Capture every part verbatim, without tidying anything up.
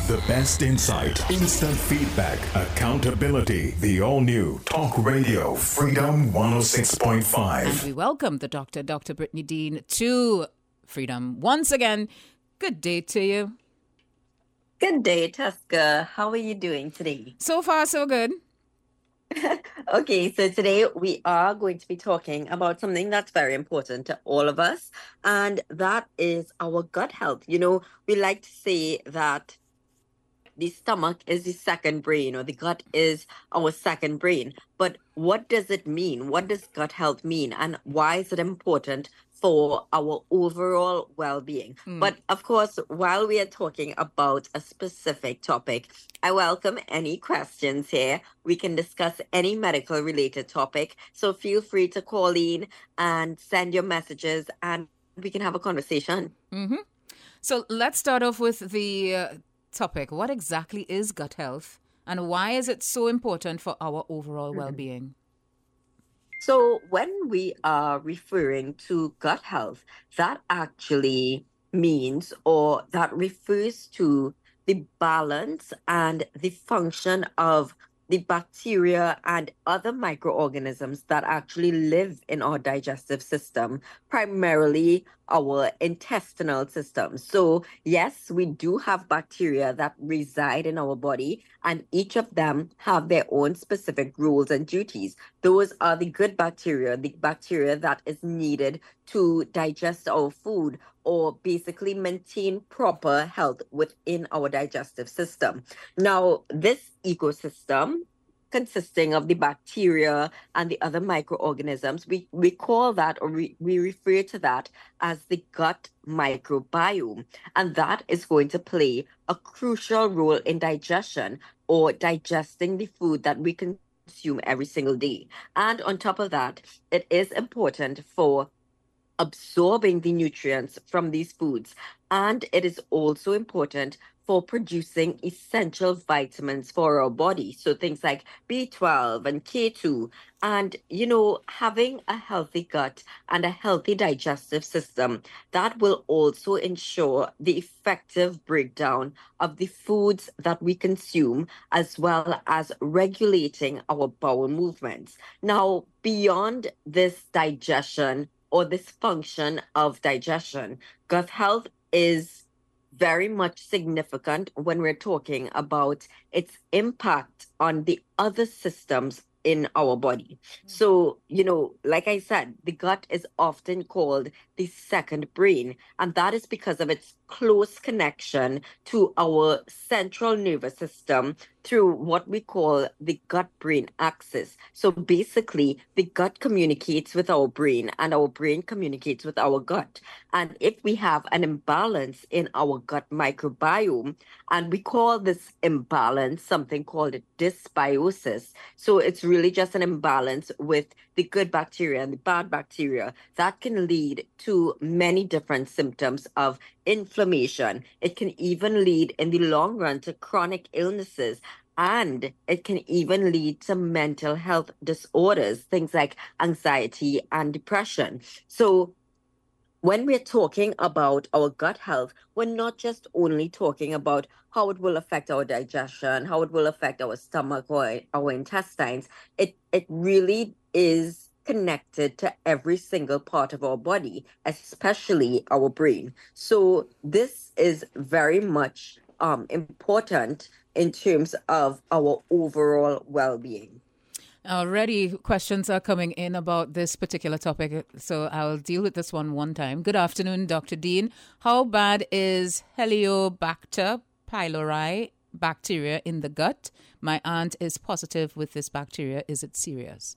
The best insight, instant feedback, accountability. The all-new Talk Radio Freedom one oh six point five. And we welcome the doctor, Doctor Brittany Dean, to Freedom once again. Good day to you. Good day, Tuska. How are you doing today? So far, so good. Okay, so today we are going to be talking about something that's very important to all of us, and that is our gut health. You know, we like to say that the stomach is the second brain, or the gut is our second brain. But what does it mean? What does gut health mean? And why is it important for our overall well-being? Mm. But of course, while we are talking about a specific topic, I welcome any questions here. We can discuss any medical related topic. So feel free to call in and send your messages and we can have a conversation. Mm-hmm. So let's start off with the uh, topic. What exactly is gut health and why is it so important for our overall mm-hmm. well-being? So when we are referring to gut health, that actually means, or that refers to the balance and the function of the bacteria and other microorganisms that actually live in our digestive system, primarily our intestinal system. So yes, we do have bacteria that reside in our body, and each of them have their own specific roles and duties. Those are the good bacteria, the bacteria that is needed to digest our food or basically maintain proper health within our digestive system. Now, this ecosystem consisting of the bacteria and the other microorganisms, we, we call that, or we, we refer to that as the gut microbiome. And that is going to play a crucial role in digestion, or digesting the food that we consume every single day. And on top of that, it is important for absorbing the nutrients from these foods. And it is also important for producing essential vitamins for our body. So things like B twelve and K two. And, you know, having a healthy gut and a healthy digestive system, that will also ensure the effective breakdown of the foods that we consume, as well as regulating our bowel movements. Now, beyond this digestion, or this function of digestion, gut health is very much significant when we're talking about its impact on the other systems in our body. So, you know, like I said, the gut is often called the second brain, and that is because of its close connection to our central nervous system through what we call the gut-brain axis. So basically, the gut communicates with our brain and our brain communicates with our gut. And if we have an imbalance in our gut microbiome, and we call this imbalance something called a dysbiosis. So it's really just an imbalance with the good bacteria and the bad bacteria that can lead to many different symptoms of inflammation. It can even lead in the long run to chronic illnesses, and it can even lead to mental health disorders, things like anxiety and depression. So when we're talking about our gut health, we're not just only talking about how it will affect our digestion, how it will affect our stomach or our intestines. It it really is connected to every single part of our body, especially our brain. So this is very much um, important in terms of our overall well-being. Already questions are coming in about this particular topic, so I'll deal with this one one time. Good afternoon, Doctor Dean. How bad is Helicobacter pylori bacteria in the gut? My aunt is positive with this bacteria. Is it serious?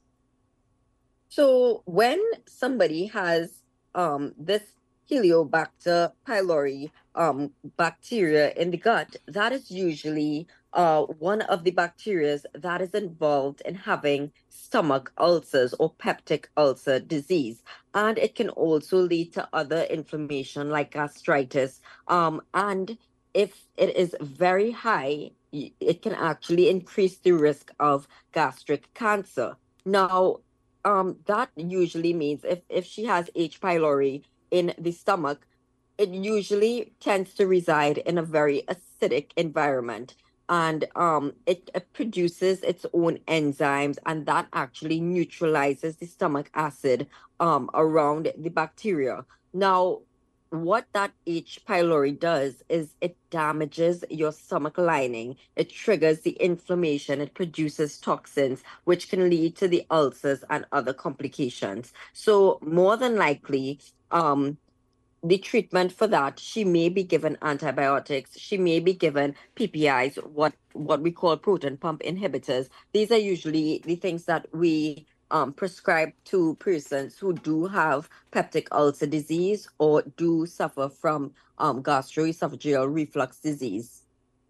So when somebody has um, this Helicobacter pylori um, bacteria in the gut, that is usually uh, one of the bacteria that is involved in having stomach ulcers or peptic ulcer disease. And it can also lead to other inflammation like gastritis. Um, and if it is very high, it can actually increase the risk of gastric cancer. Now, um, that usually means if, if she has H. pylori in the stomach, it usually tends to reside in a very acidic environment. And um, it, it produces its own enzymes, and that actually neutralizes the stomach acid um, around the bacteria. Now, what that H. pylori does is it damages your stomach lining. It triggers the inflammation. It produces toxins, which can lead to the ulcers and other complications. So more than likely, um, the treatment for that, she may be given antibiotics, she may be given P P Is, what what we call proton pump inhibitors. These are usually the things that we um, prescribe to persons who do have peptic ulcer disease or do suffer from um, gastroesophageal reflux disease.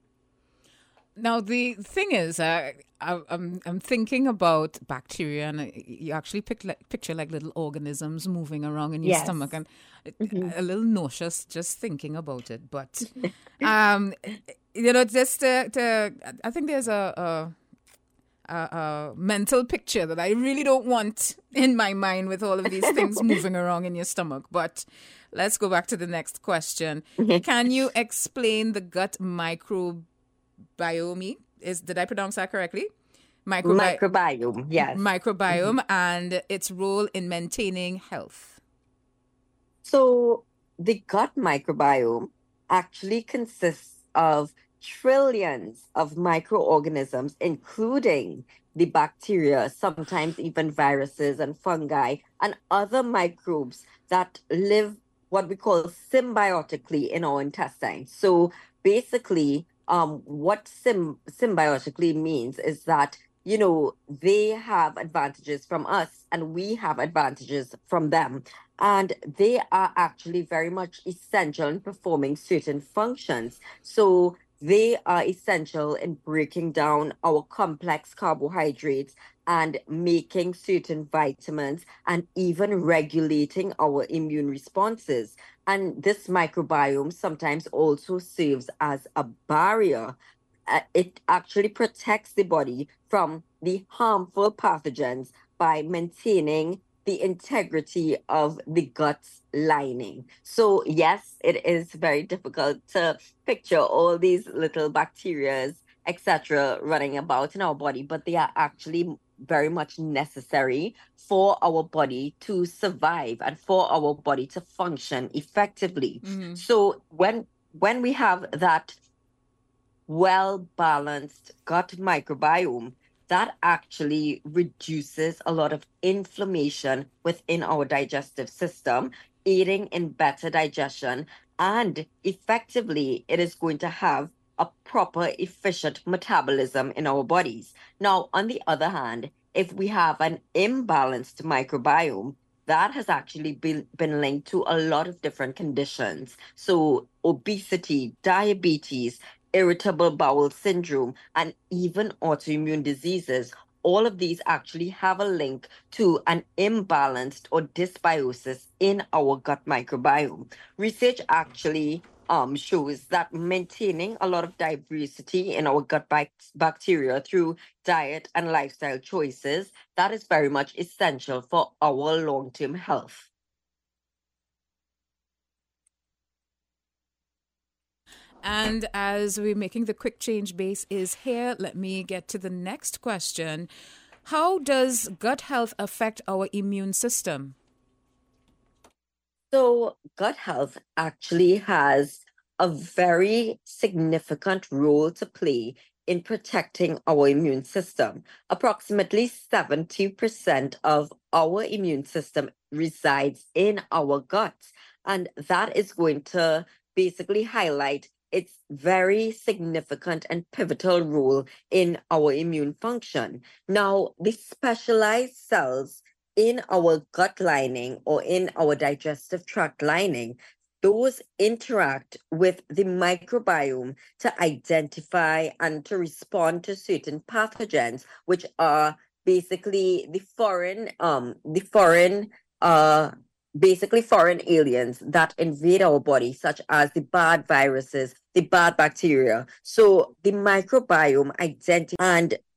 Now, the thing is, uh, I, I'm I'm thinking about bacteria, and uh, you actually pick like, picture like little organisms moving around in your Yes. stomach, and it- Mm-hmm. a little nauseous just thinking about it. But um, you know, just to, to I think there's a, a, a, a mental picture that I really don't want in my mind with all of these things moving around in your stomach. But let's go back to the next question. Can you explain the gut microbiome? Biome is did I pronounce that correctly? Microbi- Microbiome, yes. microbiome and its role in maintaining health. So the gut microbiome actually consists of trillions of microorganisms, including the bacteria, sometimes even viruses and fungi, and other microbes that live what we call symbiotically in our intestines. So basically, um, what sym- symbiotically means is that, you know, they have advantages from us and we have advantages from them. And they are actually very much essential in performing certain functions. So they are essential in breaking down our complex carbohydrates and making certain vitamins and even regulating our immune responses. And this microbiome sometimes also serves as a barrier. Uh, it actually protects the body from the harmful pathogens by maintaining the integrity of the gut's lining. So yes, it is very difficult to picture all these little bacteria, et cetera, running about in our body, but they are actually very much necessary for our body to survive and for our body to function effectively. Mm-hmm. So when when we have that well-balanced gut microbiome, that actually reduces a lot of inflammation within our digestive system, aiding in better digestion, and effectively, it is going to have a proper, efficient metabolism in our bodies. Now, on the other hand, if we have an imbalanced microbiome, that has actually been, been linked to a lot of different conditions. So, obesity, diabetes, irritable bowel syndrome, and even autoimmune diseases. All of these actually have a link to an imbalanced or dysbiosis in our gut microbiome. Research actually um, shows that maintaining a lot of diversity in our gut bac- bacteria through diet and lifestyle choices, that is very much essential for our long-term health. And as we're making the quick change base is here, let me get to the next question. How does gut health affect our immune system? So, gut health actually has a very significant role to play in protecting our immune system. Approximately seventy percent of our immune system resides in our guts, and that is going to basically highlight its very significant and pivotal role in our immune function. Now, the specialized cells in our gut lining or in our digestive tract lining, those interact with the microbiome to identify and to respond to certain pathogens, which are basically the foreign, um, the foreign, uh, basically foreign aliens that invade our body, such as the bad viruses, the bad bacteria. So the microbiome identifies and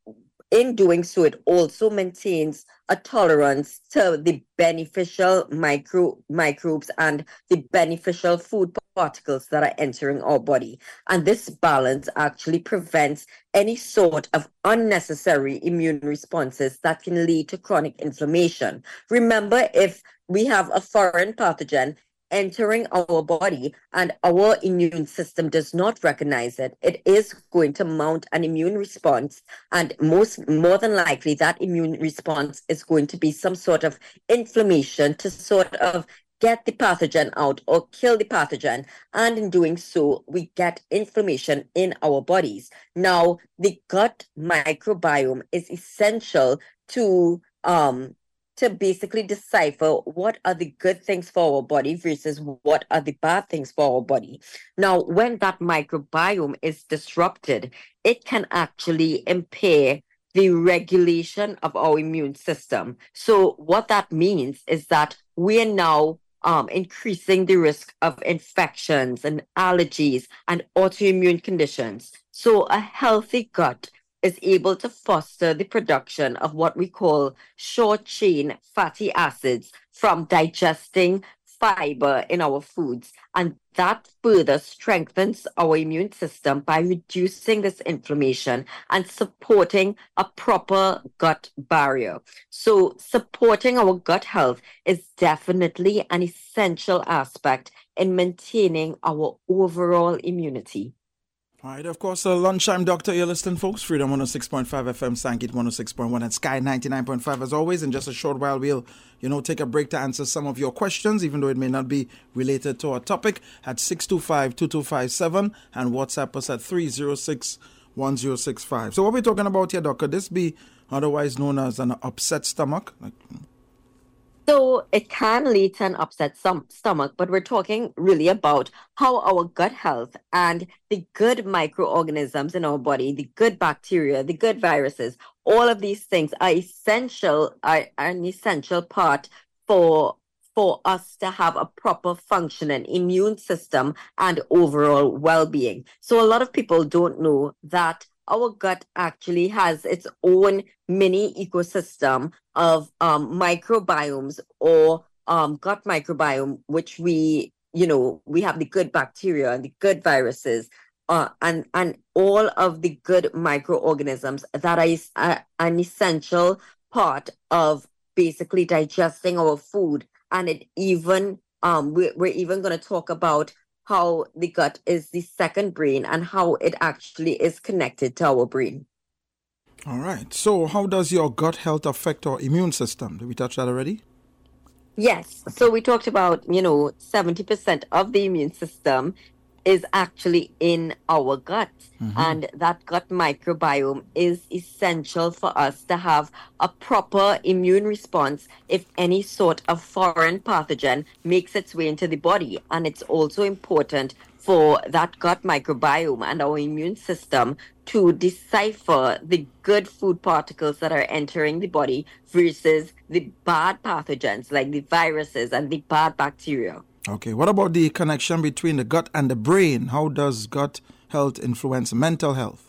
in doing so, it also maintains a tolerance to the beneficial micro microbes and the beneficial food particles that are entering our body. And this balance actually prevents any sort of unnecessary immune responses that can lead to chronic inflammation. Remember, if we have a foreign pathogen entering our body and our immune system does not recognize it, it is going to mount an immune response, and most more than likely that immune response is going to be some sort of inflammation to sort of get the pathogen out or kill the pathogen, and in doing so we get inflammation in our bodies. Now, the gut microbiome is essential to um to basically decipher what are the good things for our body versus what are the bad things for our body. Now, when that microbiome is disrupted, it can actually impair the regulation of our immune system. So what that means is that we are now um, increasing the risk of infections and allergies and autoimmune conditions. So a healthy gut is able to foster the production of what we call short chain fatty acids from digesting fiber in our foods. And that further strengthens our immune system by reducing this inflammation and supporting a proper gut barrier. So supporting our gut health is definitely an essential aspect in maintaining our overall immunity. All right, of course, uh, lunchtime doctor, you're listening, folks. Freedom one oh six point five F M, Sankit one oh six point one, and Sky ninety-nine point five as always. In just a short while, we'll, you know, take a break to answer some of your questions, even though it may not be related to our topic, at six two five, two two five seven, and WhatsApp us at three oh six, one oh six five. So what we're talking about here, doc, could this be otherwise known as an upset stomach? Like, So it can lead to an upset some stomach, but we're talking really about how our gut health and the good microorganisms in our body, the good bacteria, the good viruses, all of these things are essential, are, are an essential part for for us to have a proper functioning immune system and overall well-being. So a lot of people don't know that our gut actually has its own mini ecosystem of um, microbiomes or um, gut microbiome, which we, you know, we have the good bacteria and the good viruses, uh, and, and all of the good microorganisms that are uh, an essential part of basically digesting our food. And it even, um, we're, we're even going to talk about how the gut is the second brain and how it actually is connected to our brain. All right. So how does your gut health affect our immune system? Did we touch that already? Yes. So we talked about, you know, seventy percent of the immune system is actually in our gut. Mm-hmm. And that gut microbiome is essential for us to have a proper immune response if any sort of foreign pathogen makes its way into the body. And it's also important for that gut microbiome and our immune system to decipher the good food particles that are entering the body versus the bad pathogens like the viruses and the bad bacteria. Okay, what about the connection between the gut and the brain? How does gut health influence mental health?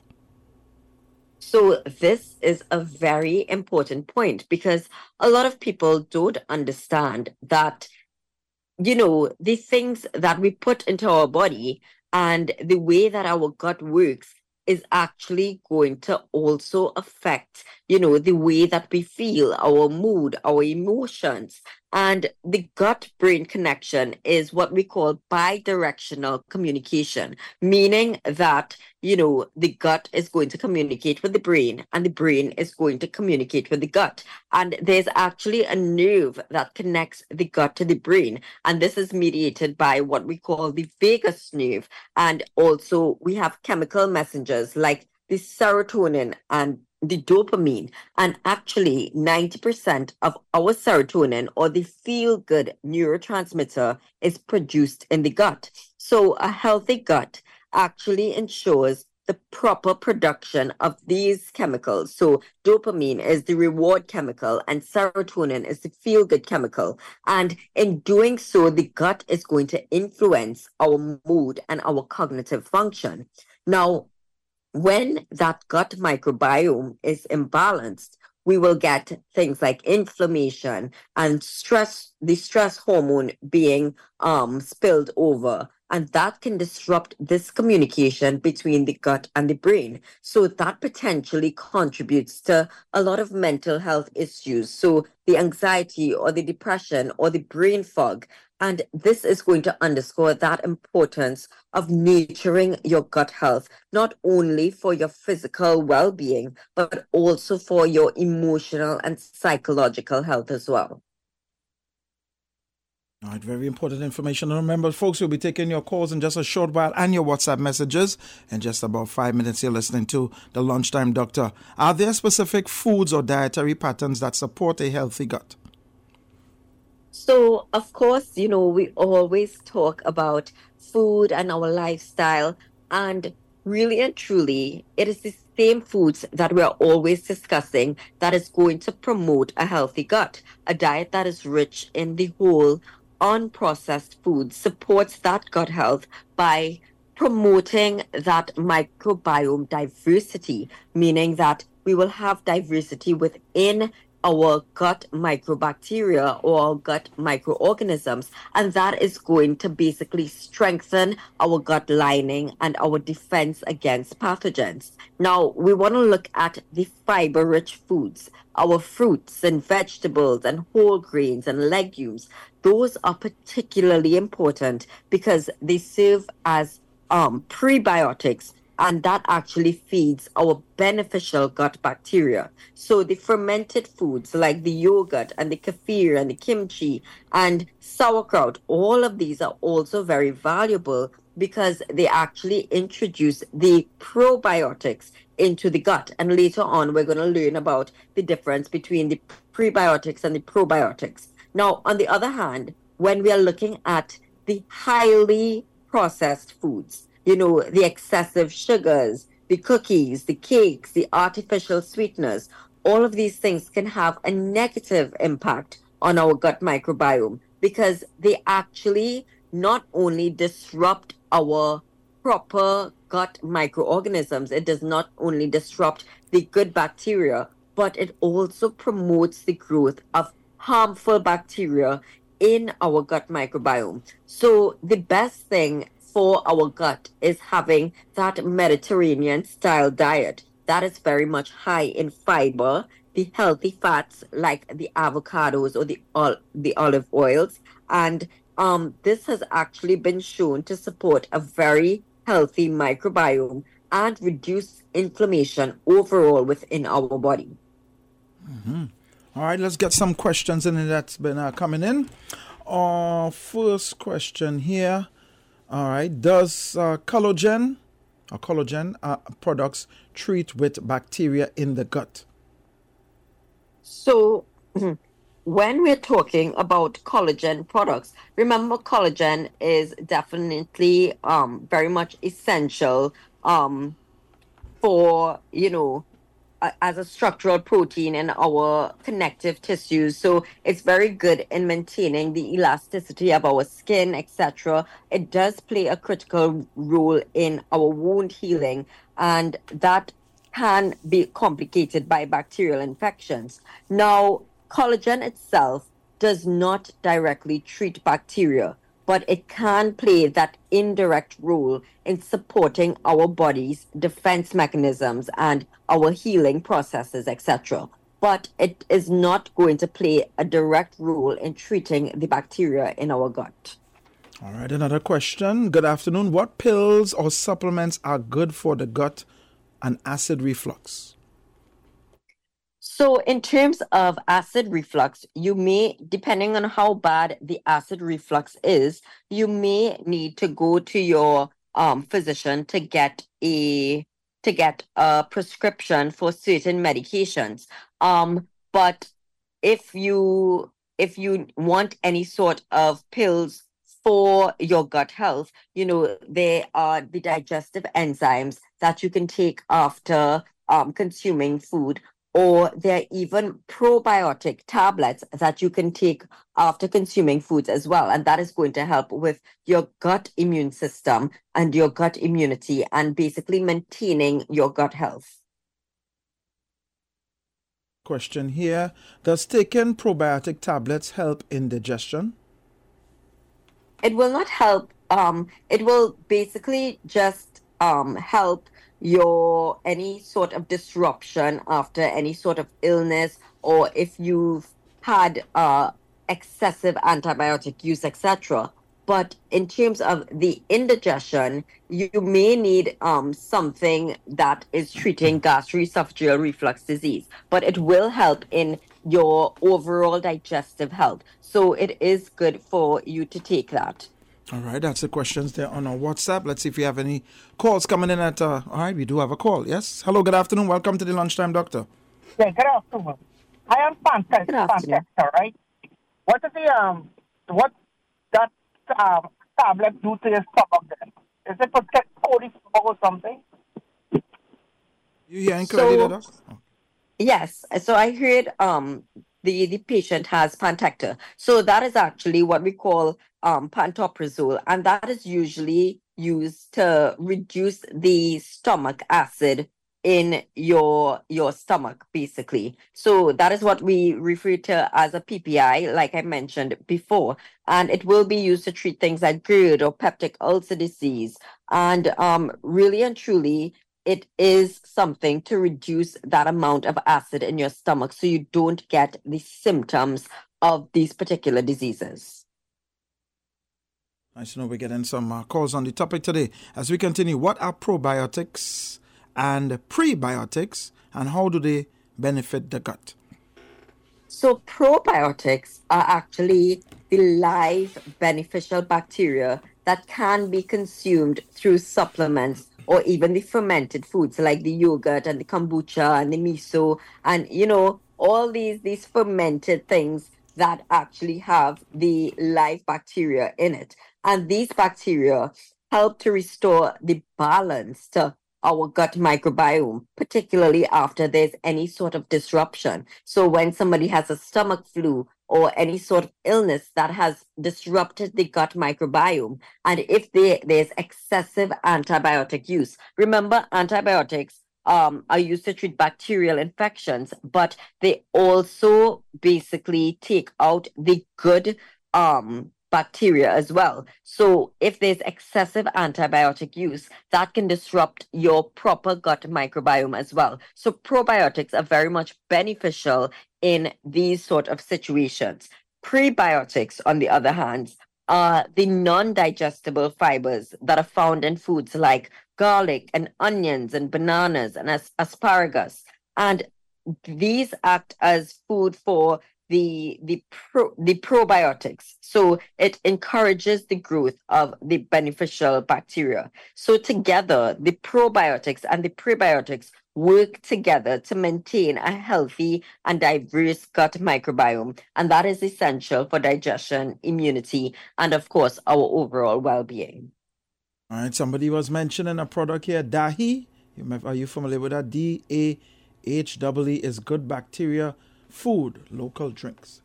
So this is a very important point because a lot of people don't understand that, you know, the things that we put into our body and the way that our gut works is actually going to also affect, you know, the way that we feel, our mood, our emotions. And the gut-brain connection is what we call bidirectional communication, meaning that, you know, the gut is going to communicate with the brain and the brain is going to communicate with the gut. And there's actually a nerve that connects the gut to the brain. And this is mediated by what we call the vagus nerve. And also we have chemical messengers like the serotonin and the dopamine. And actually ninety percent of our serotonin, or the feel-good neurotransmitter, is produced in the gut. So a healthy gut actually ensures the proper production of these chemicals. So dopamine is the reward chemical and serotonin is the feel-good chemical. And in doing so, the gut is going to influence our mood and our cognitive function. Now, when that gut microbiome is imbalanced, we will get things like inflammation and stress, the stress hormone being um, spilled over. And that can disrupt this communication between the gut and the brain. So that potentially contributes to a lot of mental health issues. So the anxiety or the depression or the brain fog. And this is going to underscore that importance of nurturing your gut health, not only for your physical well-being, but also for your emotional and psychological health as well. All right, very important information. And remember, folks, we'll be taking your calls in just a short while and your WhatsApp messages. In just about five minutes, you're listening to the Lunchtime Doctor. Are there specific foods or dietary patterns that support a healthy gut? So, of course, you know, we always talk about food and our lifestyle. And really and truly, it is the same foods that we're always discussing that is going to promote a healthy gut. A diet that is rich in the whole unprocessed foods supports that gut health by promoting that microbiome diversity, meaning that we will have diversity within our gut microbacteria or our gut microorganisms, and that is going to basically strengthen our gut lining and our defense against pathogens. Now, we want to look at the fiber-rich foods, our fruits and vegetables and whole grains and legumes. Those are particularly important because they serve as um, prebiotics, and that actually feeds our beneficial gut bacteria. So the fermented foods like the yogurt and the kefir and the kimchi and sauerkraut, all of these are also very valuable because they actually introduce the probiotics into the gut. And later on, we're going to learn about the difference between the prebiotics and the probiotics. Now, on the other hand, when we are looking at the highly processed foods, you know, the excessive sugars, the cookies, the cakes, the artificial sweeteners, all of these things can have a negative impact on our gut microbiome because they actually not only disrupt our proper gut microorganisms, it does not only disrupt the good bacteria, but it also promotes the growth of harmful bacteria in our gut microbiome. So the best thing for our gut is having that Mediterranean style diet that is very much high in fiber, the healthy fats like the avocados or the ol- the olive oils, and um, this has actually been shown to support a very healthy microbiome and reduce inflammation overall within our body. Mm-hmm. All right, let's get some questions in that's been uh, coming in. Our uh, first question here. All right. Does uh, collagen or collagen uh, products treat with bacteria in the gut? So, when we're talking about collagen products, remember collagen is definitely um, very much essential um, for, you know, as a structural protein in our connective tissues. So it's very good in maintaining the elasticity of our skin, et cetera. It does play a critical role in our wound healing, and that can be complicated by bacterial infections. Now, collagen itself does not directly treat bacteria, but it can play that indirect role in supporting our body's defense mechanisms and our healing processes, et cetera. But it is not going to play a direct role in treating the bacteria in our gut. All right, another question. Good afternoon. What pills or supplements are good for the gut and acid reflux? So in terms of acid reflux, you may, depending on how bad the acid reflux is, you may need to go to your um, physician to get a to get a prescription for certain medications. Um, but if you if you want any sort of pills for your gut health, you know, there are the digestive enzymes that you can take after um, consuming food. or there are even probiotic tablets that you can take after consuming foods as well. And that is going to help with your gut immune system and your gut immunity and basically maintaining your gut health. Question here. Does taking probiotic tablets help in digestion? It will not help. Um, it will basically just um, help your any sort of disruption after any sort of illness, or if you've had uh, excessive antibiotic use, et cetera. But in terms of the indigestion, you may need um, something that is treating gastroesophageal reflux disease, but it will help in your overall digestive health. So it is good for you to take that. All right, that's the questions there on our WhatsApp. Let's see if we have any calls coming in at, uh, all right, we do have a call. Yes. Hello, good afternoon. Welcome to the Lunchtime Doctor. Yeah, good afternoon. I am Fantastic, Fantastic, right? What is the, um, what that um, tablet do to your stomach then? Is it for get cold stomach or something? You hearing correctly, So, Doc? Oh. yes, so I heard um the the patient has Pantector. So that is actually what we call um pantoprazole, and that is usually used to reduce the stomach acid in your your stomach, basically. So that is what we refer to as a P P I, like I mentioned before, and it will be used to treat things like GERD or peptic ulcer disease. And um, really and truly, it is something to reduce that amount of acid in your stomach so you don't get the symptoms of these particular diseases. Nice to know we're getting some uh, calls on the topic today. As we continue, what are probiotics and prebiotics, and how do they benefit the gut? So probiotics are actually the live beneficial bacteria that can be consumed through supplements or even the fermented foods like the yogurt and the kombucha and the miso and, you know, all these, these fermented things that actually have the live bacteria in it. And these bacteria help to restore the balance to our gut microbiome, particularly after there's any sort of disruption. So when somebody has a stomach flu or any sort of illness that has disrupted the gut microbiome, and if they, there's excessive antibiotic use, remember antibiotics um, are used to treat bacterial infections, but they also basically take out the good um, bacteria as well. So if there's excessive antibiotic use, that can disrupt your proper gut microbiome as well. So probiotics are very much beneficial in these sort of situations. Prebiotics, on the other hand, are the non-digestible fibers that are found in foods like garlic and onions and bananas and as- asparagus. And these act as food for the the pro, the probiotics. So it encourages the growth of the beneficial bacteria. So together, the probiotics and the prebiotics work together to maintain a healthy and diverse gut microbiome. And that is essential for digestion, immunity, and of course, our overall well-being. All right, somebody was mentioning a product here, Dahi. Are you familiar with that? D A H E E is good bacteria food, local drinks.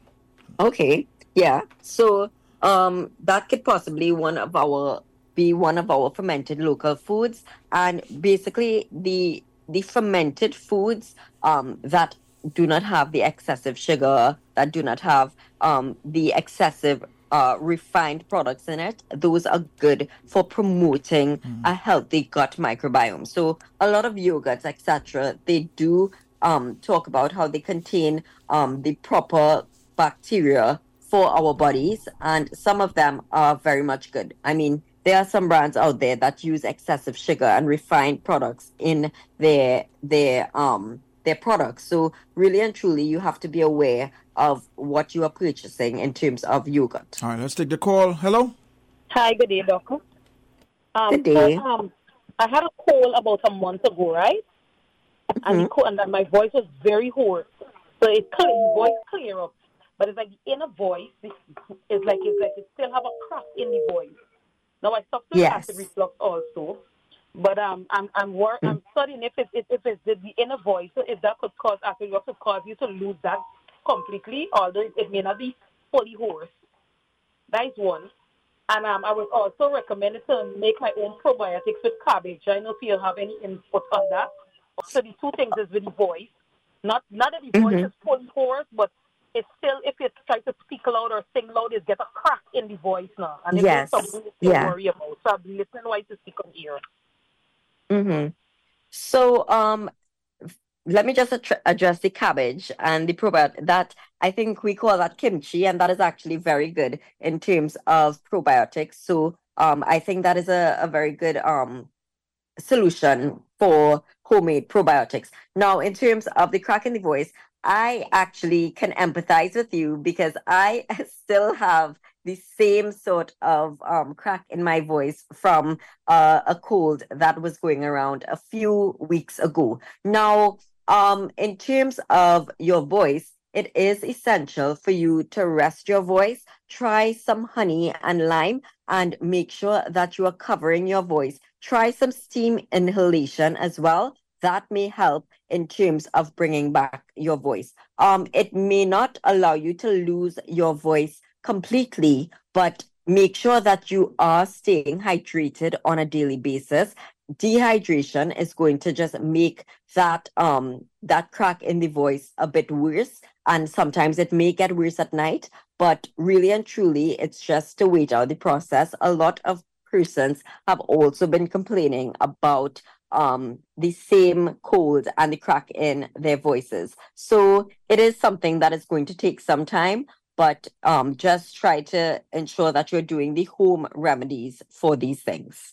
Okay, yeah. So um, that could possibly one of our be one of our fermented local foods, and basically the the fermented foods um, that do not have the excessive sugar, that do not have um, the excessive uh, refined products in it, those are good for promoting mm. a healthy gut microbiome. So a lot of yogurts, et cetera, they do um, talk about how they contain um, the proper bacteria for our bodies, and some of them are very much good. I mean, there are some brands out there that use excessive sugar and refined products in their their um their products. So really and truly, you have to be aware of what you are purchasing in terms of yogurt. All right, let's take the call. Hello. Hi, good day, doctor. Um, good day. So, um, I had a cold about a month ago, right? Mm-hmm. And the cold, and then my voice was very hoarse. So it's clear, voice clear up, but it's like the inner voice is like it's like it still have a crack in the voice. Now I suffer yes. acid reflux also, But um, I'm I'm wor- I'm studying if it if, if it's the, the inner voice, so if that could cause actually what could cause you to lose that completely, although it, it may not be fully hoarse. That is one. And um, I was also recommended to make my own probiotics with cabbage. I don't know if you have any input on that. So the two things is with the voice. Not not that the voice Mm-hmm. is fully hoarse, but it's still, if you try to speak loud or sing loud, it's get a crack in the voice now. And if Yes. there's something you Yeah. worry about. So I'll be listening while to speak on ear. Mm-hmm. So, um, let me just attr- address the cabbage and the probiotic. That I think we call that kimchi, and that is actually very good in terms of probiotics. So, um, I think that is a, a very good um solution for homemade probiotics. Now, in terms of the crack in the voice, I actually can empathize with you because I still have the same sort of um, crack in my voice from uh, a cold that was going around a few weeks ago. Now, um, in terms of your voice, it is essential for you to rest your voice. Try some honey and lime and make sure that you are covering your voice. Try some steam inhalation as well. That may help in terms of bringing back your voice. Um, it may not allow you to lose your voice completely, but make sure that you are staying hydrated on a daily basis. Dehydration is going to just make that um that crack in the voice a bit worse, and sometimes it may get worse at night, but really and truly it's just to wait out the process. A lot of persons have also been complaining about um the same cold and the crack in their voices. So it is something that is going to take some time, but um just try to ensure that you're doing the home remedies for these things.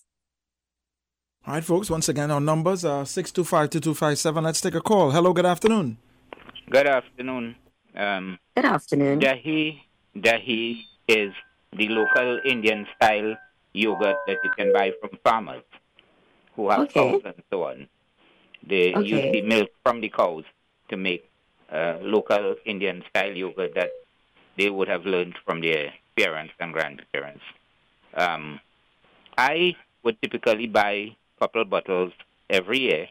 All right, folks, once again, our numbers are six two five, two two five seven. Let's take a call. Hello, good afternoon. Good afternoon. Um, Good afternoon. Dahi, Dahi is the local Indian-style yogurt that you can buy from farmers who have Okay. cows and so on. They use Okay. the milk from the cows to make uh, local Indian-style yogurt that they would have learned from their parents and grandparents. Um, I would typically buy couple bottles every year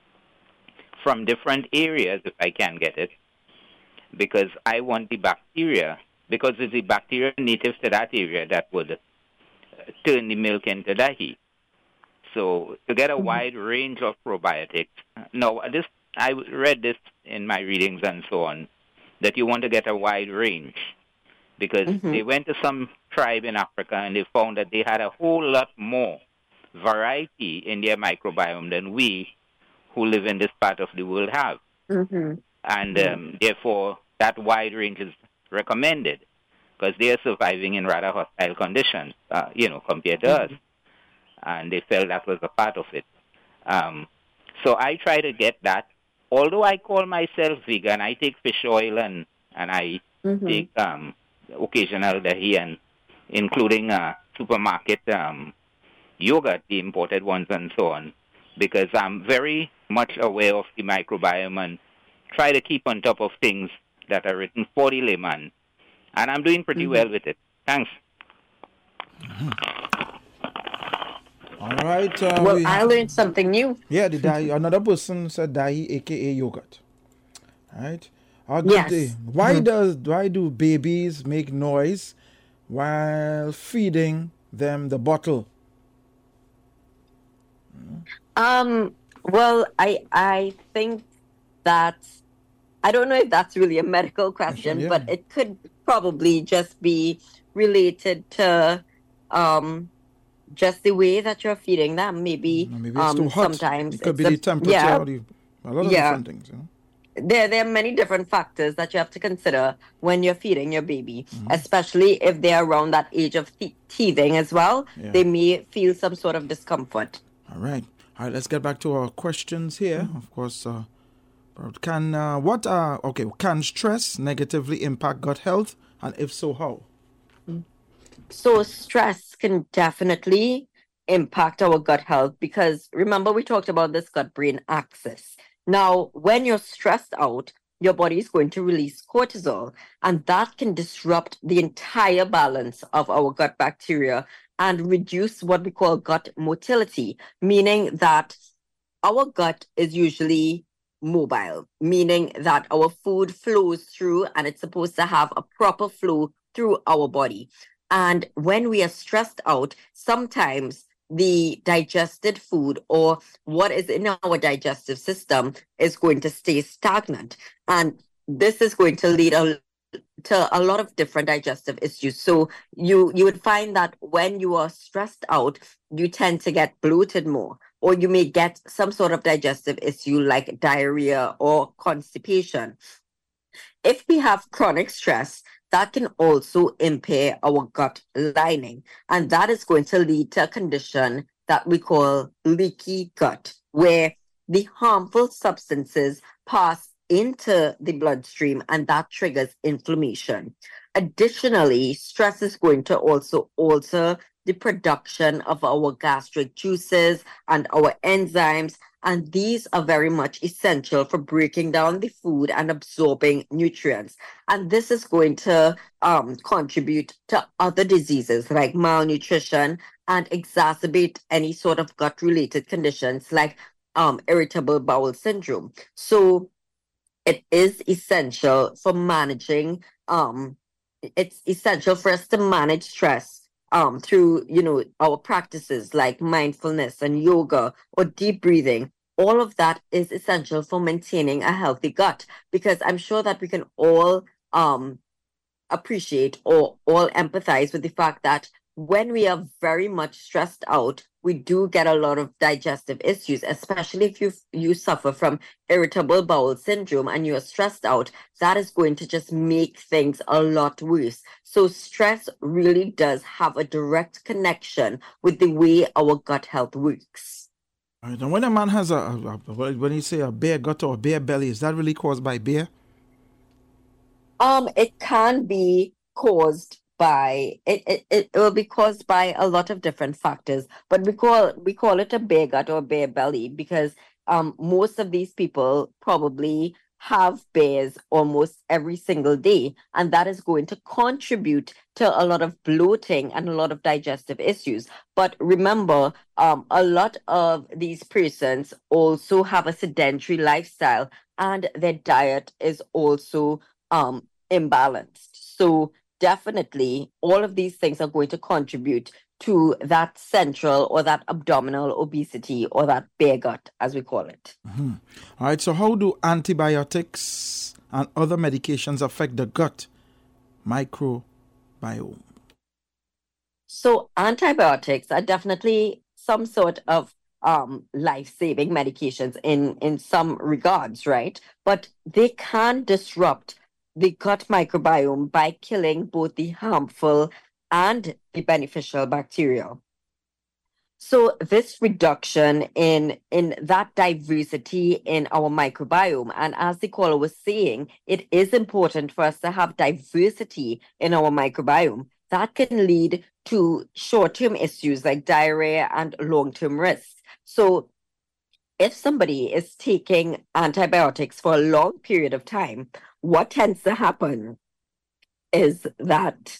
from different areas if I can get it, because I want the bacteria, because it's the bacteria native to that area that would uh, turn the milk into dahi. So to get a Mm-hmm. wide range of probiotics, no, this I read this in my readings and so on, that you want to get a wide range, because Mm-hmm. they went to some tribe in Africa and they found that they had a whole lot more variety in their microbiome than we who live in this part of the world have. Mm-hmm. And um, therefore, that wide range is recommended because they are surviving in rather hostile conditions, uh, you know, compared to Mm-hmm. us. And they felt that was a part of it. Um, so I try to get that. Although I call myself vegan, I take fish oil and, and I Mm-hmm. take um, occasional dahi, and including uh, supermarket um, yogurt, the imported ones and so on, because I'm very much aware of the microbiome and try to keep on top of things that are written for the layman. And I'm doing pretty Mm-hmm. well with it. Thanks. All right. Uh, Well, we, I learned something new. yeah, the dahi. Another person said dahi, aka yogurt. All right. Uh, good Yes. day. Why Mhm. does why do babies make noise while feeding them the bottle? Um, well, I I think that I don't know if that's really a medical question, yeah. but it could probably just be related to um just the way that you're feeding them. Maybe Maybe it's um too hot. sometimes It could be it's the a- temperature. yeah, Or the, a lot of yeah. different things. You know? There, there are many different factors that you have to consider when you're feeding your baby, Mm-hmm. especially if they're around that age of te- teething as well. Yeah. They may feel some sort of discomfort. All right. All right, let's get back to our questions here. Of course, uh, can uh, what are okay? Can stress negatively impact gut health, and if so, how? So stress can definitely impact our gut health because remember we talked about this gut-brain axis. Now, when you're stressed out, your body is going to release cortisol, and that can disrupt the entire balance of our gut bacteria and reduce what we call gut motility, meaning that our gut is usually mobile, meaning that our food flows through and it's supposed to have a proper flow through our body. And when we are stressed out, sometimes the digested food or what is in our digestive system is going to stay stagnant. And this is going to lead a, to a lot of different digestive issues. So you, you would find that when you are stressed out, you tend to get bloated more, or you may get some sort of digestive issue like diarrhea or constipation. If we have chronic stress, that can also impair our gut lining. And that is going to lead to a condition that we call leaky gut, where the harmful substances pass into the bloodstream and that triggers inflammation. Additionally, stress is going to also alter the production of our gastric juices and our enzymes, and these are very much essential for breaking down the food and absorbing nutrients. And this is going to um, contribute to other diseases like malnutrition and exacerbate any sort of gut-related conditions like um, irritable bowel syndrome. So it is essential for managing, um, it's essential for us to manage stress Um, through, you know, our practices like mindfulness and yoga or deep breathing. All of that is essential for maintaining a healthy gut, because I'm sure that we can all um, appreciate or all empathize with the fact that when we are very much stressed out, we do get a lot of digestive issues, especially if you you suffer from irritable bowel syndrome and you are stressed out. That is going to just make things a lot worse. So stress really does have a direct connection with the way our gut health works. All right, and when a man has a, a, a when you say a bare gut or a bare belly, is that really caused by beer? Um, it can be caused by it, it it will be caused by a lot of different factors, but we call we call it a bare gut or bare belly because um most of these people probably have bears almost every single day, and that is going to contribute to a lot of bloating and a lot of digestive issues. But remember, um a lot of these persons also have a sedentary lifestyle, and their diet is also um imbalanced. So definitely, all of these things are going to contribute to that central or that abdominal obesity or that bare gut, as we call it. Mm-hmm. All right, so how do antibiotics and other medications affect the gut microbiome? So antibiotics are definitely some sort of um, life-saving medications in, in some regards, right? But they can disrupt the gut microbiome by killing both the harmful and the beneficial bacteria. So this reduction in, in that diversity in our microbiome, and as the caller was saying, it is important for us to have diversity in our microbiome. That can lead to short-term issues like diarrhea and long-term risks. So if somebody is taking antibiotics for a long period of time, what tends to happen is that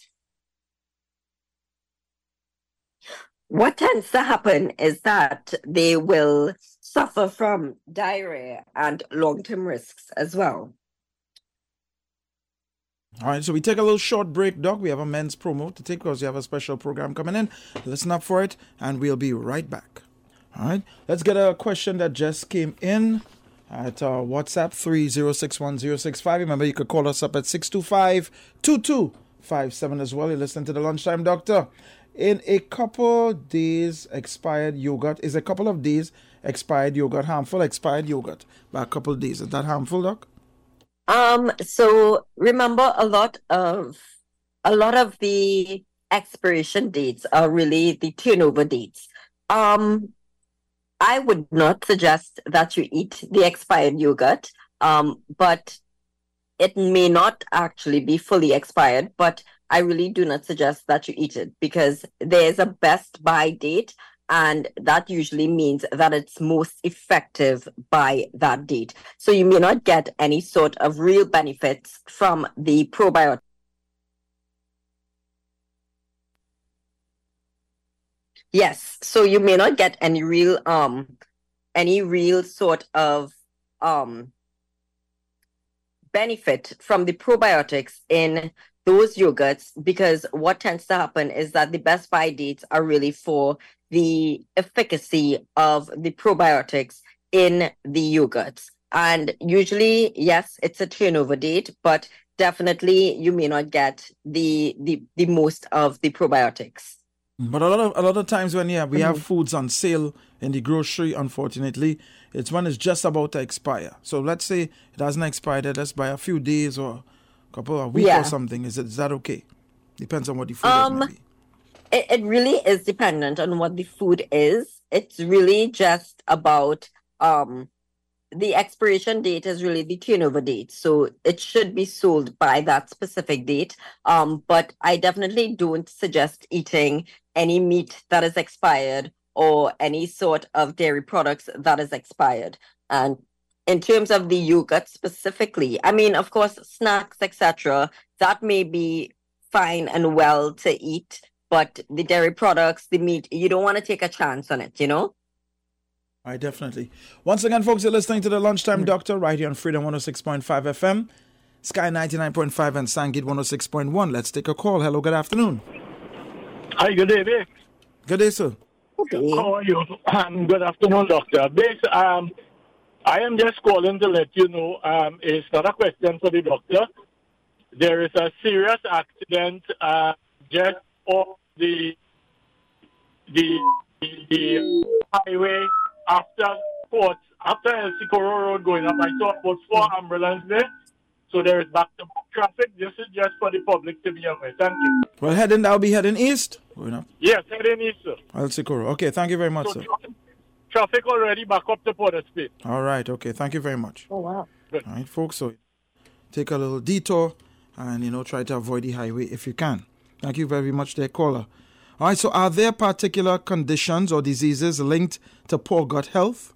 what tends to happen is that they will suffer from diarrhea and long-term risks as well. All right, so we take a little short break, Doc. We have a men's promo to take because you have a special program coming in. Listen up for it, and we'll be right back. All right, let's get a question that just came in at uh, WhatsApp three zero six one zero six five. Remember, you could call us up at six two five, two two five seven as well. You listen to the Lunchtime Doctor. In a couple days, expired yogurt. Is a couple of days expired yogurt harmful? Expired yogurt by a couple of days. Is that harmful, Doc? Um, so remember, a lot of a lot of the expiration dates are really the turnover dates. Um, I would not suggest that you eat the expired yogurt, um, but it may not actually be fully expired, but I really do not suggest that you eat it because there's a best buy date and that usually means that it's most effective by that date. So you may not get any sort of real benefits from the probiotic. Yes, so you may not get any real um any real sort of um benefit from the probiotics in those yogurts, because what tends to happen is that the best by dates are really for the efficacy of the probiotics in the yogurts. And usually, yes, it's a turnover date, but definitely you may not get the the, the most of the probiotics. But a lot of a lot of times when yeah, we Mhm. have foods on sale in the grocery, unfortunately, it's when it's just about to expire. So let's say it hasn't expired, let's buy a few days or a couple of weeks Yeah. or something. Is it is that okay? Depends on what the food Um, is, maybe. It, it really is dependent on what the food is. It's really just about um the expiration date is really the turnover date. So it should be sold by that specific date. Um, but I definitely don't suggest eating any meat that is expired or any sort of dairy products that is expired. And in terms of the yogurt specifically, I mean, of course, snacks, et cetera, that may be fine and well to eat, but the dairy products, the meat, you don't want to take a chance on it, you know? All right, definitely. Once again, folks, you're listening to the Lunchtime Mm. Doctor right here on Freedom one oh six point five F M, Sky ninety-nine point five, and Sangit one oh six point one. Let's take a call. Hello, good afternoon. Hi, good day, Vic. Good day, sir. Okay. How are you? Um, good afternoon, Doctor. Vic, um, I am just calling to let you know, um, it's not a question for the doctor. There is a serious accident uh, just off the, the, the highway after Port, after El Socorro Road going up. I saw about four ambulances there. So there is back-to-back traffic. This is just for the public to be aware. Thank you. Well, heading, I'll be heading east. Going up. Yes, heading east, sir. El Socorro. Okay, thank you very much, So sir. traffic, traffic already back up to Port of Spain. All right, okay, thank you very much. Oh, wow. All right, folks, so take a little detour and, you know, try to avoid the highway if you can. Thank you very much, dear caller. All right, so are there particular conditions or diseases linked to poor gut health?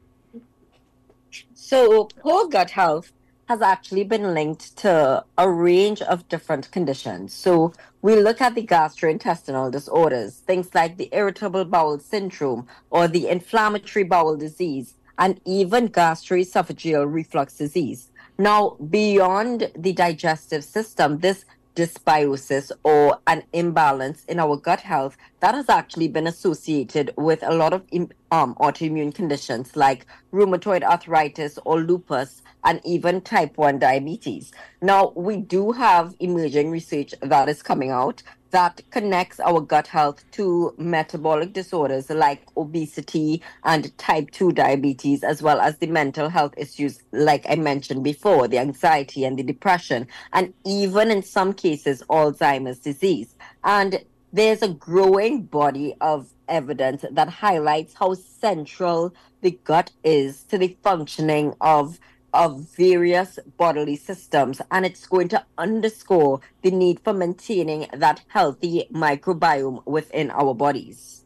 So poor gut health has actually been linked to a range of different conditions. So we look at the gastrointestinal disorders, things like the irritable bowel syndrome or the inflammatory bowel disease, and even gastroesophageal reflux disease. Now, beyond the digestive system, this dysbiosis or an imbalance in our gut health, that has actually been associated with a lot of um, autoimmune conditions like rheumatoid arthritis or lupus, and even type one diabetes. Now, we do have emerging research that is coming out that connects our gut health to metabolic disorders like obesity and type two diabetes, as well as the mental health issues, like I mentioned before, the anxiety and the depression, and even in some cases, Alzheimer's disease. And there's a growing body of evidence that highlights how central the gut is to the functioning of of various bodily systems, and it's going to underscore the need for maintaining that healthy microbiome within our bodies.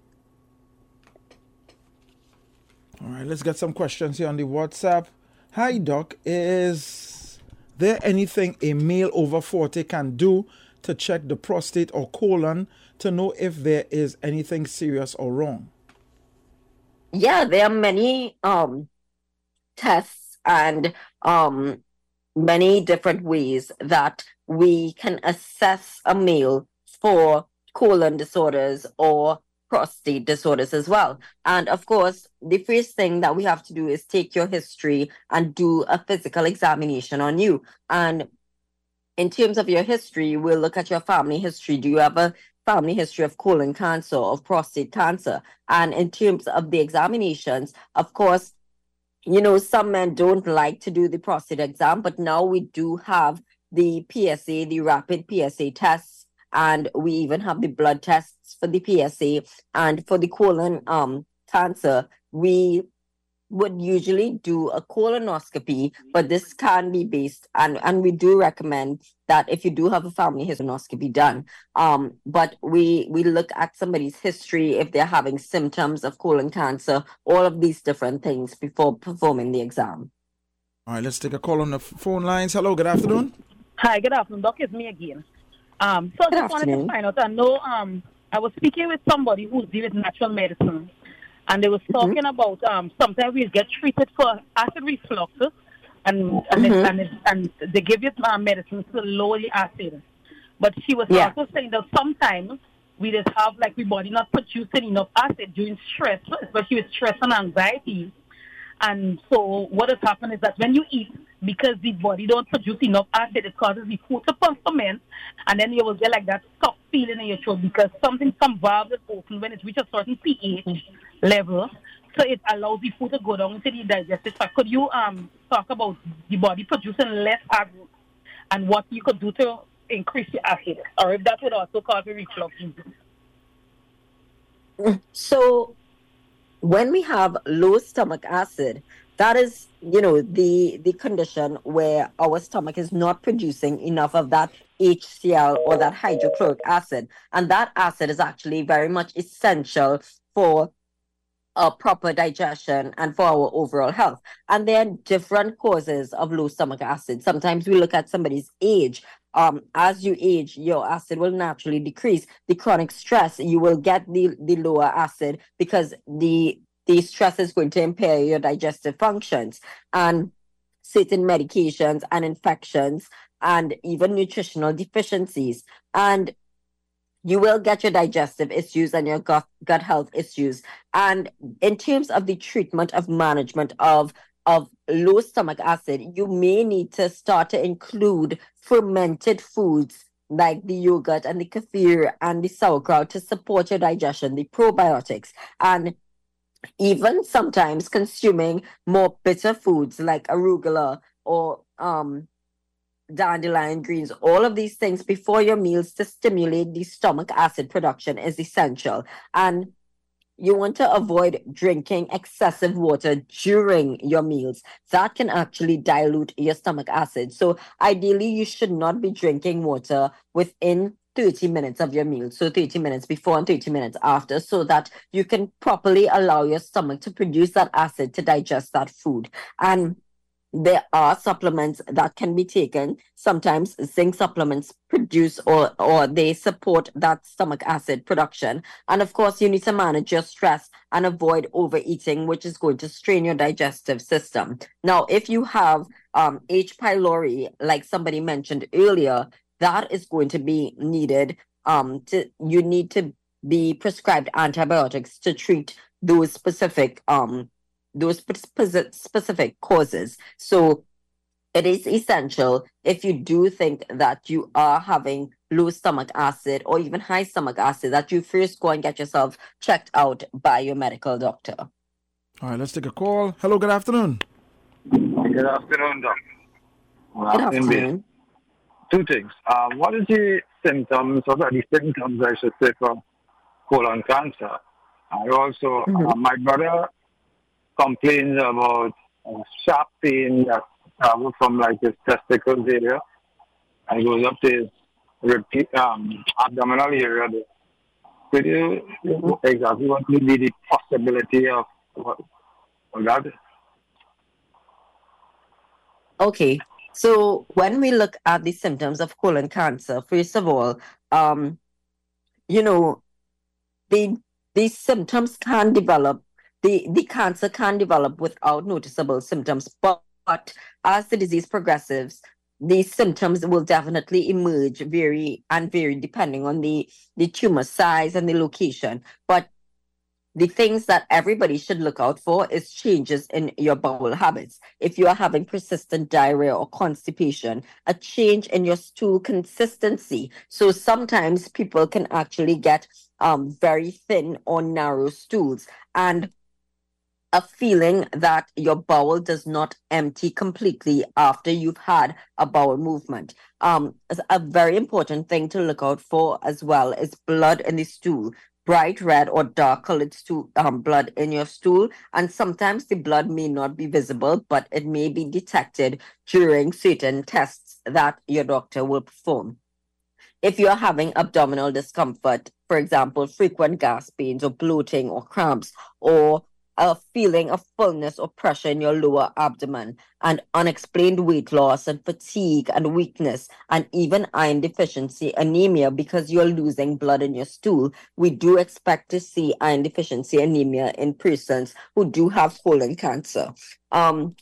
All right, let's get some questions here on the WhatsApp. Hi, Doc. Is there anything a male over forty can do to check the prostate or colon to know if there is anything serious or wrong? Yeah, there are many um, tests and um, many different ways that we can assess a male for colon disorders or prostate disorders as well. And of course, the first thing that we have to do is take your history and do a physical examination on you. And in terms of your history, we'll look at your family history. Do you have a family history of colon cancer or prostate cancer? And in terms of the examinations, of course, you know, some men don't like to do the prostate exam, but now we do have the P S A, the rapid P S A tests, and we even have the blood tests for the P S A. And for the colon um, cancer, we would usually do a colonoscopy, but this can be based, and, and we do recommend that if you do have a family colonoscopy done, um, but we we look at somebody's history, if they're having symptoms of colon cancer, all of these different things before performing the exam. All right, let's take a call on the phone lines. Hello, good afternoon. Hi, good afternoon, Doc. It's me again. Um, so Good I just wanted afternoon. to find out. I know um, I was speaking with somebody who's dealing with natural medicine, and they was talking about um, sometimes we get treated for acid reflux, and and, it, and, it, and they give you uh, medicines to lower the acid. But she was Yeah. also saying that sometimes we just have like the body not producing enough acid during stress, especially with stress and anxiety. And so what has happened is that when you eat, because the body don't produce enough acid, it causes the food to ferment, and then you will get like that soft feeling in your throat because something, some valves is open when it reaches a certain pH level, so it allows the food to go down into the digestive tract. Could you um talk about the body producing less acid and what you could do to increase the acid, or if that would also cause a reflux? So when we have low stomach acid, that is, you know, the the condition where our stomach is not producing enough of that H C l or that hydrochloric acid, and that acid is actually very much essential for a proper digestion and for our overall health. And there are different causes of low stomach acid. Sometimes we look at somebody's age. Um, as you age, your acid will naturally decrease. The chronic stress, you will get the, the lower acid because the the stress is going to impair your digestive functions, and certain medications and infections and even nutritional deficiencies. And you will get your digestive issues and your gut, gut health issues. And in terms of the treatment of management of, of low stomach acid, you may need to start to include fermented foods like the yogurt and the kefir and the sauerkraut to support your digestion, the probiotics. And even sometimes consuming more bitter foods like arugula or um dandelion greens, all of these things before your meals to stimulate the stomach acid production is essential. And you want to avoid drinking excessive water during your meals. That can actually dilute your stomach acid. So ideally, you should not be drinking water within thirty minutes of your meal. So thirty minutes before and thirty minutes after, so that you can properly allow your stomach to produce that acid to digest that food. And there are supplements that can be taken. Sometimes zinc supplements produce or, or they support that stomach acid production. And of course, you need to manage your stress and avoid overeating, which is going to strain your digestive system. Now, if you have um, H. pylori, like somebody mentioned earlier, that is going to be needed. Um, to you need to be prescribed antibiotics to treat those specific um those spe- specific causes. So it is essential, if you do think that you are having low stomach acid or even high stomach acid, that you first go and get yourself checked out by your medical doctor. All right, let's take a call. Hello, good afternoon. Good afternoon, Doc. Good afternoon. Two things. Um, what is the symptoms, or the symptoms, I should say, for colon cancer? And also, Mhm. uh, my brother complains about uh, sharp pain that travels from like his testicles area and goes up to his repeat, um, abdominal area. Could you Mhm. exactly what would be the possibility of what, of that? Okay, so when we look at the symptoms of colon cancer, first of all, um, you know, the these symptoms can develop. The, the cancer can develop without noticeable symptoms, but, but as the disease progresses, these symptoms will definitely emerge vary and vary depending on the, the tumor size and the location. But the things that everybody should look out for is changes in your bowel habits. If you are having persistent diarrhea or constipation, a change in your stool consistency. So sometimes people can actually get um, very thin or narrow stools, and a feeling that your bowel does not empty completely after you've had a bowel movement. Um, a very important thing to look out for as well is blood in the stool. bright red or dark colored stool, um, blood in your stool. And sometimes the blood may not be visible, but it may be detected during certain tests that your doctor will perform. If you're having abdominal discomfort, for example, frequent gas pains or bloating or cramps, or a feeling of fullness or pressure in your lower abdomen, and unexplained weight loss and fatigue and weakness, and even iron deficiency anemia because you're losing blood in your stool, we do expect to see iron deficiency anemia in persons who do have colon cancer. Um,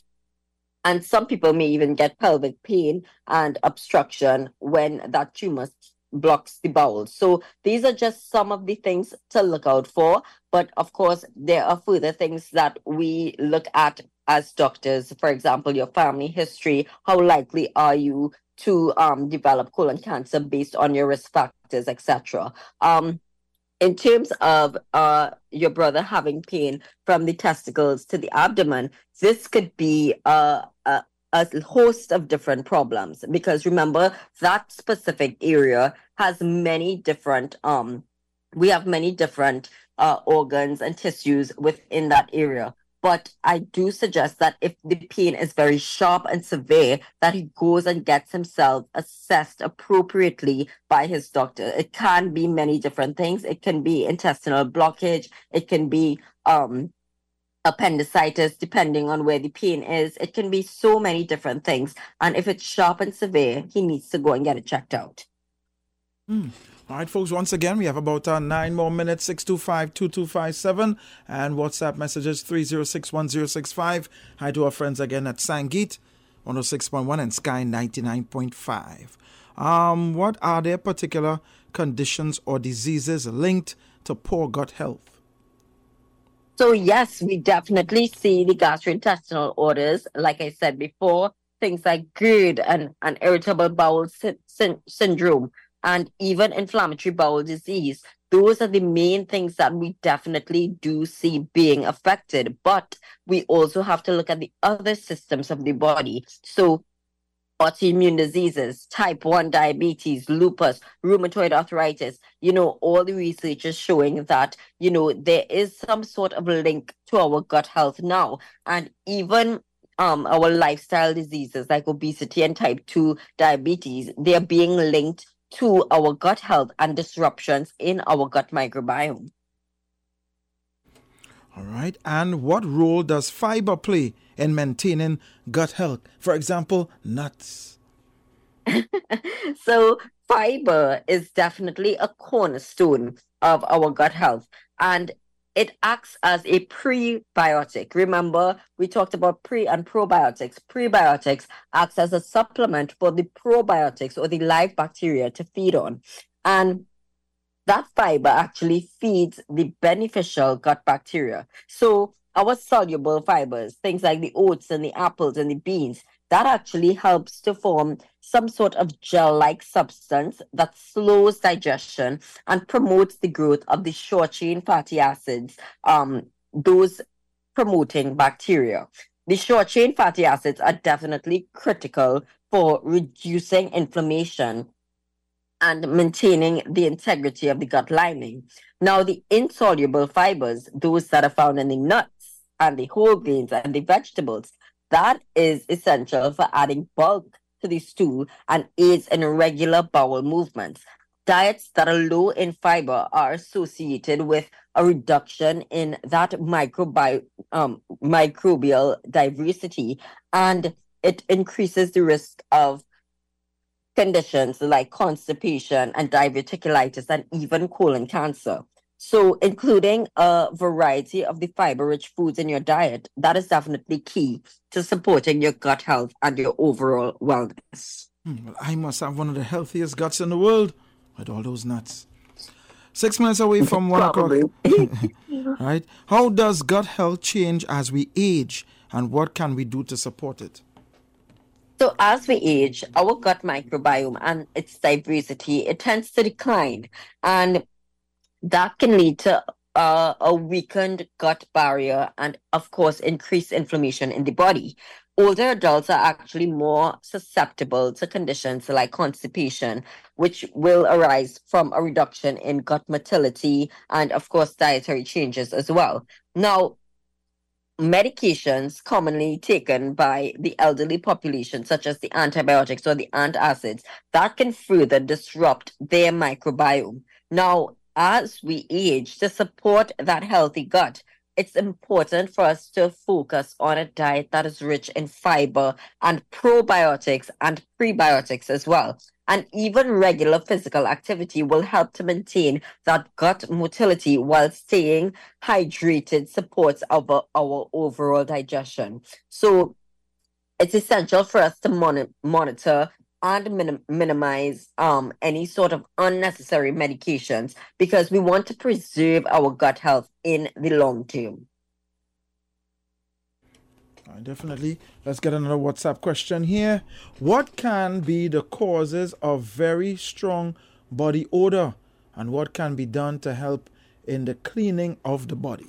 and some people may even get pelvic pain and obstruction when that tumor blocks the bowel. So these are just some of the things to look out for. But of course, there are further things that we look at as doctors. For example, your family history. How likely are you to um, develop colon cancer based on your risk factors, et cetera. Um, in terms of uh, your brother having pain from the testicles to the abdomen, this could be a, a a host of different problems, because remember that specific area has many different um we have many different uh organs and tissues within that area. But I do suggest that if the pain is very sharp and severe, that he goes and gets himself assessed appropriately by his doctor. It can be many different things. It can be intestinal blockage, it can be um appendicitis, depending on where the pain is. It can be so many different things. And if it's sharp and severe, he needs to go and get it checked out. Mm. All right, folks, once again, we have about uh, nine more minutes, six two five, two two five seven, and WhatsApp messages three zero six, one zero six five. Hi to our friends again at Sangeet, one oh six point one, and Sky ninety-nine point five. Um, what are their particular conditions or diseases linked to poor gut health? So yes, we definitely see the gastrointestinal orders, like I said before, things like GERD and, and irritable bowel sy- sy- syndrome, and even inflammatory bowel disease. Those are the main things that we definitely do see being affected. But we also have to look at the other systems of the body. So autoimmune diseases, type one diabetes, lupus, rheumatoid arthritis, you know, all the research is showing that, you know, there is some sort of link to our gut health now. And even um, our lifestyle diseases like obesity and type two diabetes, they're being linked to our gut health and disruptions in our gut microbiome. All right. And what role does fiber play in maintaining gut health? For example, nuts. So fiber is definitely a cornerstone of our gut health, and it acts as a prebiotic. Remember, we talked about pre and probiotics. Prebiotics acts as a supplement for the probiotics or the live bacteria to feed on. And that fiber actually feeds the beneficial gut bacteria. So our soluble fibers, things like the oats and the apples and the beans, that actually helps to form some sort of gel-like substance that slows digestion and promotes the growth of the short-chain fatty acids, um, those promoting bacteria. The short-chain fatty acids are definitely critical for reducing inflammation and maintaining the integrity of the gut lining. Now, the insoluble fibers, those that are found in the nuts and the whole grains and the vegetables, that is essential for adding bulk to the stool and aids in regular bowel movements. Diets that are low in fiber are associated with a reduction in that microbi- um, microbial diversity, and it increases the risk of conditions like constipation and diverticulitis and even colon cancer. So including a variety of the fiber-rich foods in your diet, that is definitely key to supporting your gut health and your overall wellness. Hmm, well, I must have one of the healthiest guts in the world with all those nuts. Six minutes away from one o'clock. Right? How does gut health change as we age, and what can we do to support it? So as we age, our gut microbiome and its diversity, it tends to decline. And that can lead to uh, a weakened gut barrier and, of course, increased inflammation in the body. Older adults are actually more susceptible to conditions like constipation, which will arise from a reduction in gut motility and, of course, dietary changes as well. Now, medications commonly taken by the elderly population, such as the antibiotics or the antacids, that can further disrupt their microbiome. Now, as we age, to support that healthy gut, it's important for us to focus on a diet that is rich in fiber and probiotics and prebiotics as well. And even regular physical activity will help to maintain that gut motility while staying hydrated, supports our, our overall digestion. So it's essential for us to mon- monitor and minim- minimize um, any sort of unnecessary medications because we want to preserve our gut health in the long term. Uh, definitely. Let's get another WhatsApp question here. What can be the causes of very strong body odor, and what can be done to help in the cleaning of the body?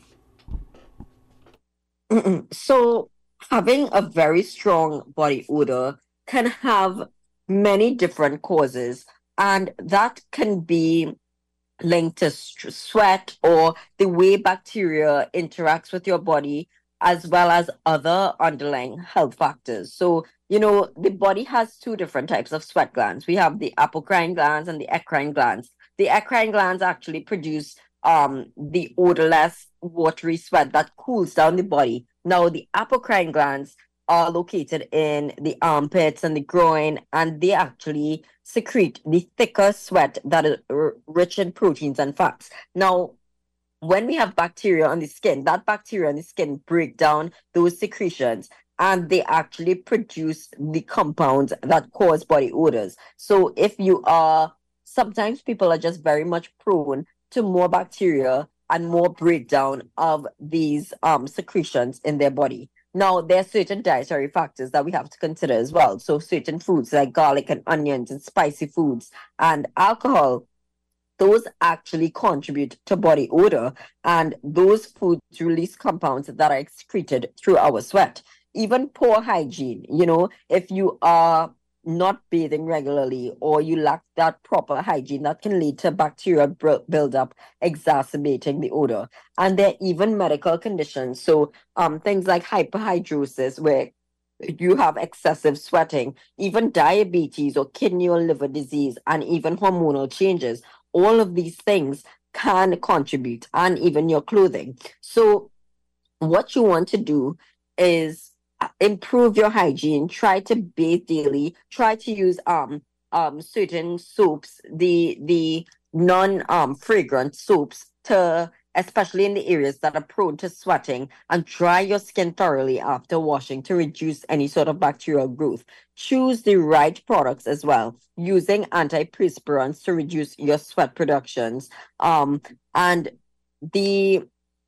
Mm-mm. So having a very strong body odor can have many different causes, and that can be linked to st- sweat or the way bacteria interacts with your body, as well as other underlying health factors. So, you know, the body has two different types of sweat glands. We have the apocrine glands and the eccrine glands. The eccrine glands actually produce um the odorless, watery sweat that cools down the body. Now, the apocrine glands are located in the armpits and the groin, and they actually secrete the thicker sweat that is r- rich in proteins and fats. Now, when we have bacteria on the skin, that bacteria on the skin break down those secretions and they actually produce the compounds that cause body odors. So if you are, sometimes people are just very much prone to more bacteria and more breakdown of these um, secretions in their body. Now, there are certain dietary factors that we have to consider as well. So certain foods like garlic and onions and spicy foods and alcohol, those actually contribute to body odor, and those foods release compounds that are excreted through our sweat. Even poor hygiene, you know, if you are not bathing regularly or you lack that proper hygiene, that can lead to bacterial buildup, exacerbating the odor. And there are even medical conditions. So um, things like hyperhidrosis, where you have excessive sweating, even diabetes or kidney or liver disease, and even hormonal changes. All of these things can contribute, and even your clothing. So what you want to do is improve your hygiene, try to bathe daily, try to use um um certain soaps, the the non um fragrant soaps, to especially in the areas that are prone to sweating, and dry your skin thoroughly after washing to reduce any sort of bacterial growth. Choose the right products as well, using antiperspirants to reduce your sweat productions. Um, and the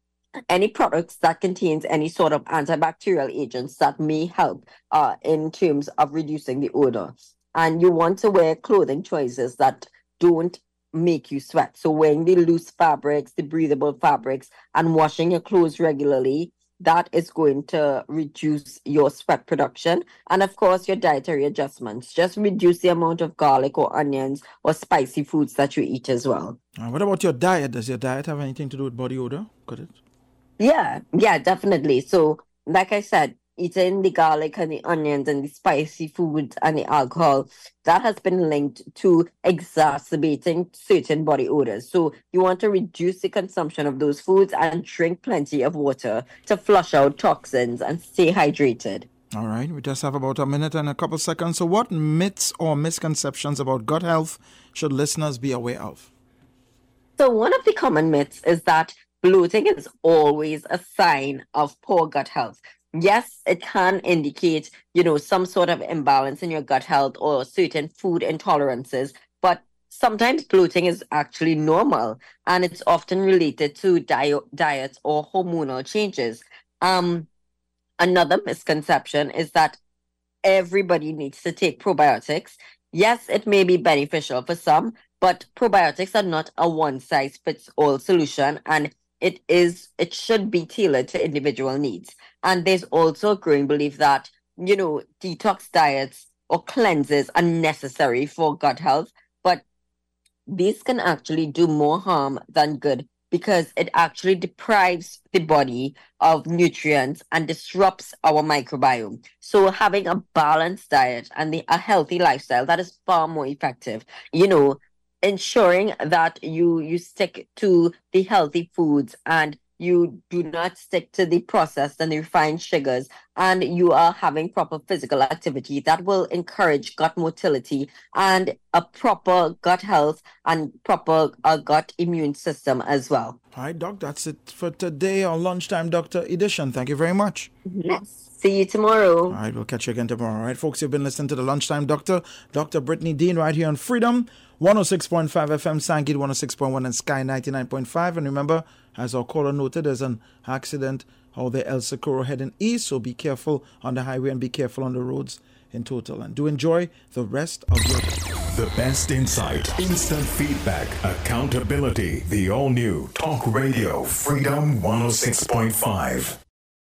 any products that contains any sort of antibacterial agents that may help uh, in terms of reducing the odor. And you want to wear clothing choices that don't make you sweat. So wearing the loose fabrics, the breathable fabrics, and washing your clothes regularly, that is going to reduce your sweat production. And of course, your dietary adjustments. Just reduce the amount of garlic or onions or spicy foods that you eat as well. Uh, what about your diet? Does your diet have anything to do with body odor? Could it? Yeah, yeah, definitely. So, like I said, eating the garlic and the onions and the spicy foods and the alcohol, that has been linked to exacerbating certain body odors. So you want to reduce the consumption of those foods and drink plenty of water to flush out toxins and stay hydrated. All right, we just have about a minute and a couple seconds. So what myths or misconceptions about gut health should listeners be aware of? So one of the common myths is that bloating is always a sign of poor gut health. Yes, it can indicate, you know, some sort of imbalance in your gut health or certain food intolerances, but sometimes bloating is actually normal, and it's often related to diet, diet or hormonal changes. Um, another misconception is that everybody needs to take probiotics. Yes, it may be beneficial for some, but probiotics are not a one-size-fits-all solution, and it is it should be tailored to individual needs. And there's also a growing belief that, you know, detox diets or cleanses are necessary for gut health, but these can actually do more harm than good, because it actually deprives the body of nutrients and disrupts our microbiome. So having a balanced diet and the, a healthy lifestyle, that is far more effective. You know, ensuring that you you stick to the healthy foods and you do not stick to the processed and the refined sugars, and you are having proper physical activity that will encourage gut motility and a proper gut health and proper uh, gut immune system as well. All right, Doc, that's it for today on Lunchtime Doctor edition. Thank you very much. Yes. See you tomorrow. All right, we'll catch you again tomorrow. All right, folks, you've been listening to the Lunchtime Doctor, Doctor Brittany Dean, right here on Freedom, one oh six point five F M, Sangit one oh six point one, and Sky ninety-nine point five. And remember, as our caller noted, there's an accident out there, El Socorro heading east, so be careful on the highway and be careful on the roads in total. And do enjoy the rest of your day. The best insight, instant feedback, accountability. The all-new Talk Radio Freedom one oh six point five.